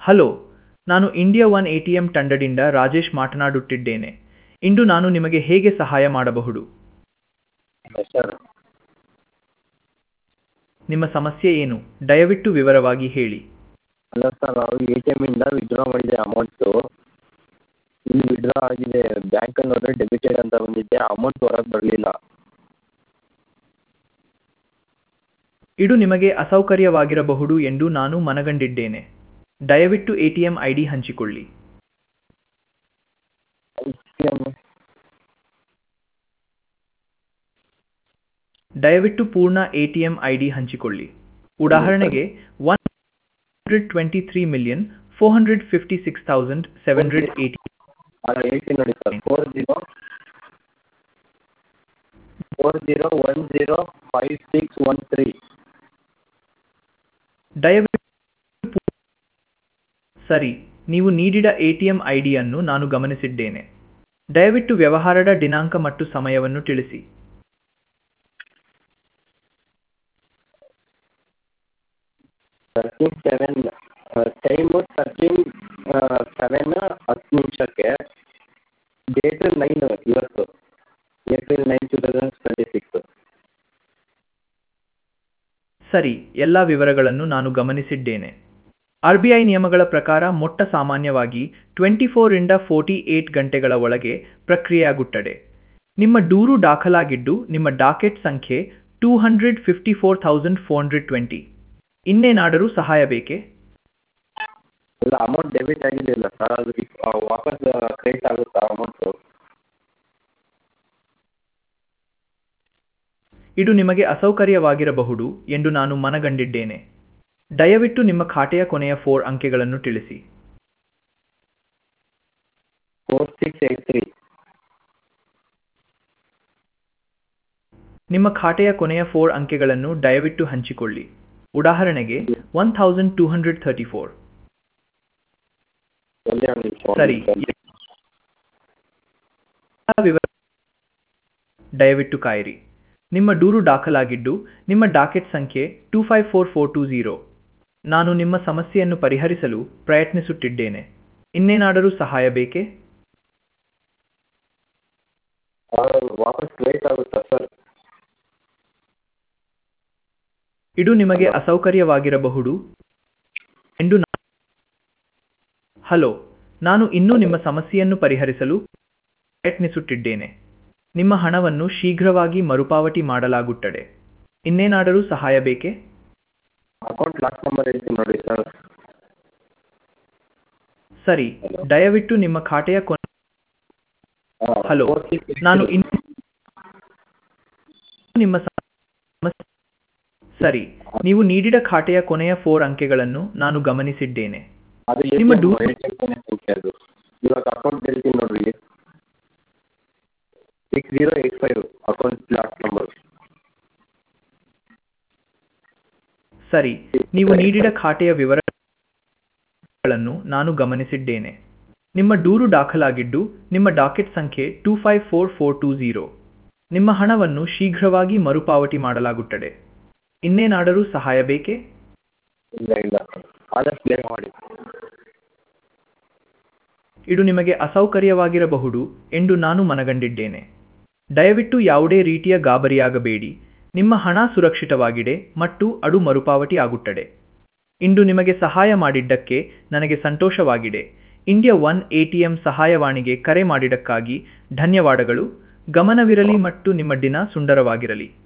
Hello, ನಾನು India one ATM ತಂಡದಿಂದ ರಾಜೇಶ್ ಮಾತನಾಡುತ್ತಿದ್ದೇನೆ. ಇಂದು ನಾನು ನಿಮಗೆ ಹೇಗೆ ಸಹಾಯ ಮಾಡಬಹುದು? ಸರ್. ನಿಮ್ಮ ಸಮಸ್ಯೆ ಏನು? ದಯವಿಟ್ಟು ವಿವರವಾಗಿ ಹೇಳಿ. ಅಲ್ಲ ಸರ್, ನಾವು ATM-ಇಂದ ವಿಡ್ರಾ ಮಾಡಿದೆ ಅಮೌಂಟು. ಇಲ್ಲಿ ವಿಡ್ರಾ ಆಗಿದೆ, ಬ್ಯಾಂಕಲ್ಲಿ ಹೋದರೆ ಡೆಬಿಟೆಡ್ ಅಂತ ಬಂದಿದೆ, ಅಮೌಂಟ್ ಹೊರಗೆ ಬರಲಿಲ್ಲ. ಇದು ನಿಮಗೆ ಅಸೌಕರ್ಯವಾಗಿರಬಹುದು ಎಂದು ನಾನು ಮನಗಂಡಿದ್ದೇನೆ. ದಯವಿಟ್ಟು ಎಟಿಎಂ ಐಡಿ ಹಂಚಿಕೊಳ್ಳಿ. ದಯವಿಟ್ಟು ಪೂರ್ಣ ಎಟಿಎಂ ಐಡಿ ಹಂಚಿಕೊಳ್ಳಿ. ಉದಾಹರಣೆಗೆ 123,456,780. ಅಲ್ಲ, ಹೇಳ್ತೀನಿ ನೋಡಿ ಸರ್, 40105613. ದಯವಿಟ್ಟು ಸರಿ, ನೀವು ನೀಡಿದ ಎಟಿಎಂ ಐಡಿಯನ್ನು ನಾನು ಗಮನಿಸಿದ್ದೇನೆ. ದಯವಿಟ್ಟು ವ್ಯವಹಾರದ ದಿನಾಂಕ ಮತ್ತು ಸಮಯವನ್ನು ತಿಳಿಸಿ. 13/7 ಟೈಮು 13/7 ಡೇಟು 9 ಇವತ್ತು, April 9, 2026. ಸರಿ, ಎಲ್ಲ ವಿವರಗಳನ್ನು ನಾನು ಗಮನಿಸಿದ್ದೇನೆ. RBI ನಿಯಮಗಳ ಪ್ರಕಾರ ಮೊಟ್ಟ ಸಾಮಾನ್ಯವಾಗಿ 24 ರಿಂದ 48 ಗಂಟೆಗಳ ಒಳಗೆ ಪ್ರಕ್ರಿಯೆಯಾಗುತ್ತದೆ. ನಿಮ್ಮ ದೂರು ದಾಖಲಾಗಿದ್ದು ನಿಮ್ಮ ಡಾಕೆಟ್ ಸಂಖ್ಯೆ 254,420. ಇನ್ನೇನಾದರೂ ಸಹಾಯ ಬೇಕೇ? ಇಲ್ಲ, ಅಮೌಂಟ್ ಡೆಬಿಟ್ ಆಗಿದೆಯಲ್ಲ ಸರ್, ಅದು ವಾಪಸ್ ಕ್ರೆಡಿಟ್ ಆಗುತ್ತಾ ಅಮೌಂಟು? ಇದು ನಿಮಗೆ ಅಸೌಕರ್ಯವಾಗಿರಬಹುದು ಎಂದು ನಾನು ಮನಗಂಡಿದ್ದೇನೆ. ದಯವಿಟ್ಟು ನಿಮ್ಮ ಖಾತೆಯ ಕೊನೆಯ 4 ಅಂಕೆಗಳನ್ನು ತಿಳಿಸಿ. 4683. ನಿಮ್ಮ ಖಾತೆಯ ಕೊನೆಯ 4 ಅಂಕೆಗಳನ್ನು ದಯವಿಟ್ಟು ಹಂಚಿಕೊಳ್ಳಿ. ಉದಾಹರಣೆಗೆ 1234. ಒಂದೇ ಒಂದು ನಿಮಿಷ. ಸರಿ, ದಯವಿಟ್ಟು ಕಾಯಿರಿ. ನಿಮ್ಮ ದೂರು ದಾಖಲಾಗಿದ್ದು ನಿಮ್ಮ ಡಾಕೆಟ್ ಸಂಖ್ಯೆ 254420. ನಾನು ನಿಮ್ಮ ಸಮಸ್ಯೆಯನ್ನು ಪರಿಹರಿಸಲು ಪ್ರಯತ್ನಿಸುತ್ತಿದ್ದೇನೆ. ಇನ್ನೇನಾದರೂ ಸಹಾಯ ಬೇಕೇ? ವಾಪಸ್ ಕ್ರೆಡಿಟ್ ಆಗುತ್ತಾ ಸರ್? ಇದು ನಿಮಗೆ ಅಸೌಕರ್ಯವಾಗಿರಬಹುದು ಎಂದು ಹಲೋ, ನಾನು ಇನ್ನೂ ನಿಮ್ಮ ಸಮಸ್ಯೆಯನ್ನು ಪರಿಹರಿಸಲು ಪ್ರಯತ್ನಿಸುತ್ತಿದ್ದೇನೆ. ನಿಮ್ಮ ಹಣವನ್ನು ಶೀಘ್ರವಾಗಿ ಮರುಪಾವತಿ ಮಾಡಲಾಗುತ್ತದೆ. ಇನ್ನೇನಾದರೂ ಸಹಾಯ ಬೇಕೇ? ಅಕೌಂಟ್ ಲಾಸ್ಟ್ ನಂಬರ್ ಹೇಳ್ತೀನಿ ನೋಡಿ ಸರ್. ಸರಿ, ದಯವಿಟ್ಟು ನಿಮ್ಮ ಖಾತೆಯ ಹಲೋ, ನಾನು ನಿಮ್ಮ ಸರಿ, ನೀವು ನೀಡಿದ ಖಾತೆಯ ಕೊನೆಯ 4 ಅಂಕೆಗಳನ್ನು ನಾನು ಗಮನಿಸಿದ್ದೇನೆ. ಅದು ನಿಮ್ಮ ಸಂಖ್ಯೆ ಅದು. ಇವಾಗ ಅಕೌಂಟ್ ಹೇಳ್ತೀನಿ ನೋಡ್ರಿ, 6085 ಅಕೌಂಟ್ ಲಾಸ್ಟ್ ನಂಬರ್. ಸರಿ, ನೀವು ನೀಡಿದ ಖಾತೆಯ ವಿವರಗಳನ್ನು ನಾನು ಗಮನಿಸಿದ್ದೇನೆ. ನಿಮ್ಮ ದೂರು ದಾಖಲಾಗಿದ್ದು ನಿಮ್ಮ ಡಾಕೆಟ್ ಸಂಖ್ಯೆ 254420. ನಿಮ್ಮ ಹಣವನ್ನು ಶೀಘ್ರವಾಗಿ ಮರುಪಾವತಿ ಮಾಡಲಾಗುತ್ತದೆ. ಇನ್ನೇನಾದರೂ ಸಹಾಯ ಬೇಕೇ? ಇಲ್ಲ, ಆದಷ್ಟು ಬೇಗ ಮಾಡಿ. ಇದು ನಿಮಗೆ ಅಸೌಕರ್ಯವಾಗಿರಬಹುದು ಎಂದು ನಾನು ಮನಗಂಡಿದ್ದೇನೆ. ದಯವಿಟ್ಟು ಯಾವುದೇ ರೀತಿಯ ಗಾಬರಿಯಾಗಬೇಡಿ. ನಿಮ್ಮ ಹಣ ಸುರಕ್ಷಿತವಾಗಿದೆ ಮತ್ತು ಅದು ಮರುಪಾವತಿ ಆಗುತ್ತದೆ. ಇಂದು ನಿಮಗೆ ಸಹಾಯ ಮಾಡಿದ್ದಕ್ಕೆ ನನಗೆ ಸಂತೋಷವಾಗಿದೆ. ಇಂಡಿಯಾ ಒನ್ ಎಟಿಎಂ ಸಹಾಯವಾಣಿಗೆ ಕರೆ ಮಾಡಿದ್ದಕ್ಕಾಗಿ ಧನ್ಯವಾದಗಳು. ಗಮನವಿರಲಿ ಮತ್ತು ನಿಮ್ಮ ದಿನ ಸುಂದರವಾಗಿರಲಿ.